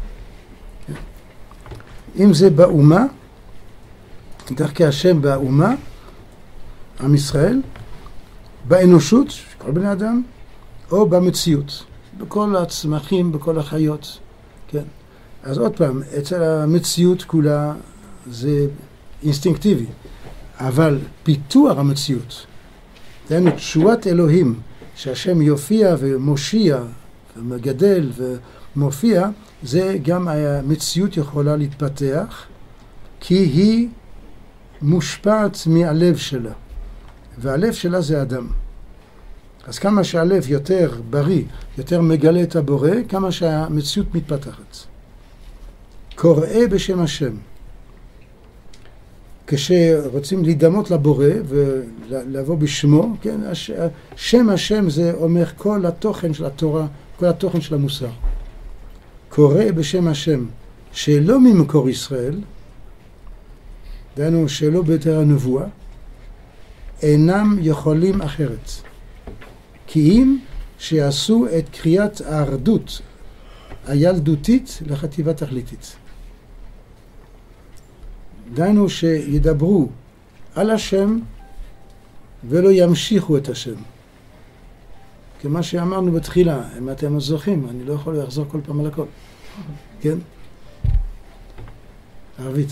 אם זה באומה, דרכי השם באומה, עם ישראל, באנושות, כל בני אדם, או במציאות, בכל הצמחים, בכל החיות, כן. אז עוד פעם, אצל המציאות כולה זה אינסטינקטיבי, אבל פיתוח המציאות, דהיינו תשועת אלוהים, שהשם יופיע ומושיע ומגדל ומופיע, זה גם המציאות יכולה להתפתח, כי היא מושפעת מהלב שלה, והלב שלה זה אדם. אז כמה שהלב יותר בריא, יותר מגלה את הבורא, כמה שהמציאות מתפתחת. קורא בשם השם. כשרוצים להידמות לבורא ולבוא בשמו, כן, שם השם זה אומר כל התוכן של התורה, כל התוכן של המוסר. קורא בשם השם שלא ממקור ישראל, דהיינו שלא ביתר הנבואה, אינם יכולים אחרת. כי אם שיעשו את קריאת האחדות הילדותית לחטיבה תכליתית. דהיינו שידברו על השם ולא ימשיכו את השם. כמה שאמרנו בתחילה, אם אתם זוכרים, אני לא יכול לחזור כל פעם על הכל. כן? ערבית.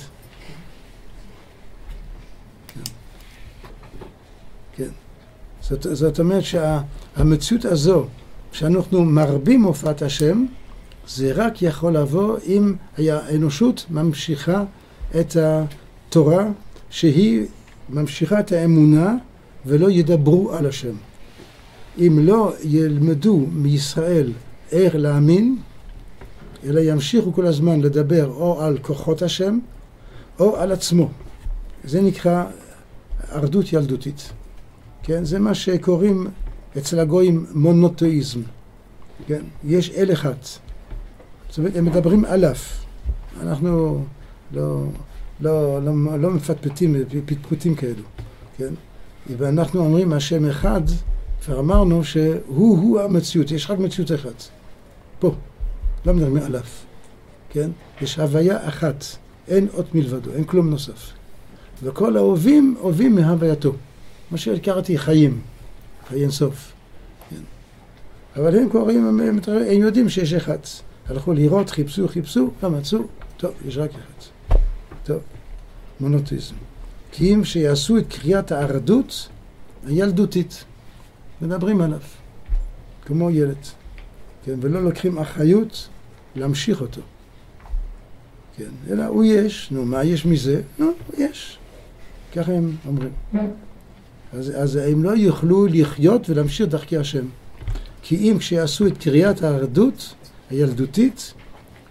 כן. זאת אומרת שהמציאות הזו, שאנחנו מרבים הופעת השם, זה רק יכול לבוא אם האנושות ממשיכה את התורה, שהיא ממשיכה את האמונה ולא ידברו על השם. אם לא ילמדו מישראל איך להאמין, אלא ימשיכו כל הזמן לדבר או על כוחות השם או על עצמו. זה נקרא אחדות ילדותית. כן? זה מה שקוראים אצל הגויים מונותאיזם. כן? יש אל אחד. זאת אומרת, הם מדברים עליו. אנחנו לא מפטפטים פטפוטים כאלו. כן? ואנחנו אומרים השם אחד, כבר אמרנו שהוא המציאות, יש רק מציאות אחת. פה, לא מדברים עליו. כן? יש הוויה אחת, אין עוד מלבדו, אין כלום נוסף. וכל האוהבים, אוהבים מהווייתו. מה שהכרתי חיים, חיי אינסוף. כן? אבל הם קוראים, הם יודעים שיש אחד. הלכו לראות, חיפשו, לא מצאו, טוב, יש רק אחד. טוב, מונותיזם. כי אם שיעשו את קריאת האחדות הילדותית, מדברים עליו, כמו ילד. כן? ולא לוקחים אחריות להמשיך אותו. כן? אלא הוא יש, נו, מה יש מזה? נו, יש. ככה הם אומרים. אז הם לא יוכלו לחיות ולהמשיך דרכי השם. כי אם כשיעשו את קריאת האחדות הילדותית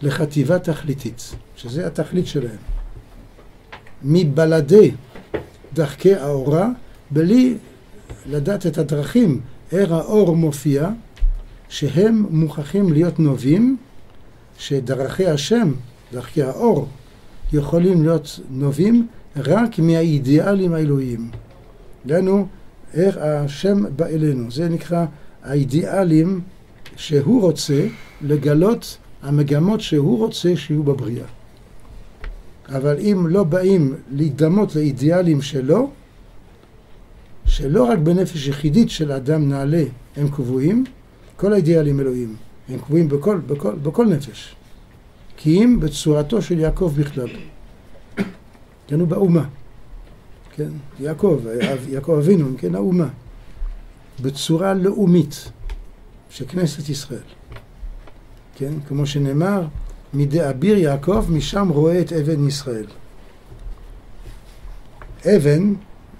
לחטיבה תכליתית, שזה התכלית שלהם. מבלעדי דרכי האורה, בלי לדעת את הדרכים, איך האור מופיע, שהם מוכרחים להיות נובים, שדרכי השם, דרכי האור, יכולים להיות נובים רק מהאידיאלים האלוהיים. לנו, איך השם בא אלינו. זה נקרא האידיאלים שהוא רוצה לגלות המגמות שהוא רוצה שיהיו בבריאה. אבל אם לא באים להידמות לאידיאלים שלו, שלא רק בנפש יחידית של אדם נעלה הם קבועים, כל האידיאלים אלוהים הם קבועים בכל נפש. כי אם בצורתו של יעקב בכלל. כן, הוא באומה. כן, יעקב אבינו, כן, האומה. בצורה לאומית של כנסת ישראל. כן, כמו שנאמר, מדאביר יעקב, משם רואה את אבן ישראל. אבן,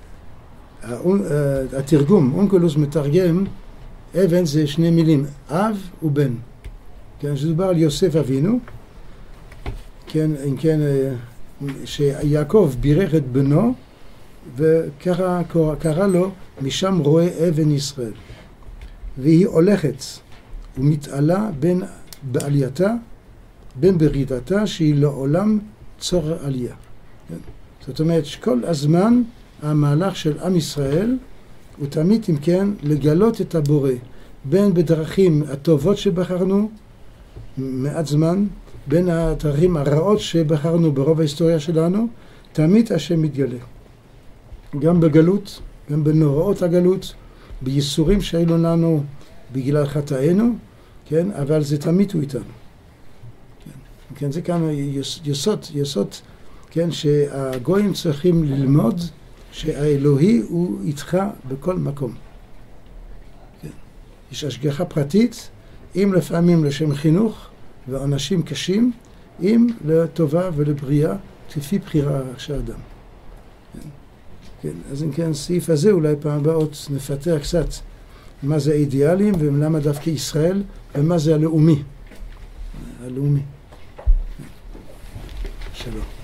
התרגום, אונקלוס מתרגם, אבן זה שני מילים, אב ובן. כן, שדובר על יוסף אבינו, כן, אם כן, שיעקב בירך את בנו, וקרא לו, משם רואה אבן ישראל. והיא הולכת ומתעלה בין בעלייתה, בין ברידתה, שהיא לעולם צורך עלייה. כן? זאת אומרת, שכל הזמן המהלך של עם ישראל הוא תמיד, אם כן, לגלות את הבורא, בין בדרכים הטובות שבחרנו, מעט זמן, בין הדרכים הרעות שבחרנו ברוב ההיסטוריה שלנו, תמיד השם מתגלה. גם בגלות, גם בנוראות הגלות, בייסורים שהיו לנו בגלל חטאינו, כן? אבל זה תמיד הוא איתנו. כן? כן, זה כמה יסוד, כן? שהגויים צריכים ללמוד שהאלוהי הוא איתך בכל מקום. כן? יש השגחה פרטית, אם לפעמים לשם חינוך ואנשים קשים, אם לטובה ולבריאה, לפי בחירה של אדם. כן? כן, אז אם כן, סעיף הזה אולי פעם הבאות נפתח קצת מה זה האידיאלים ולמה דווקא ישראל ומה זה הלאומי. שלום.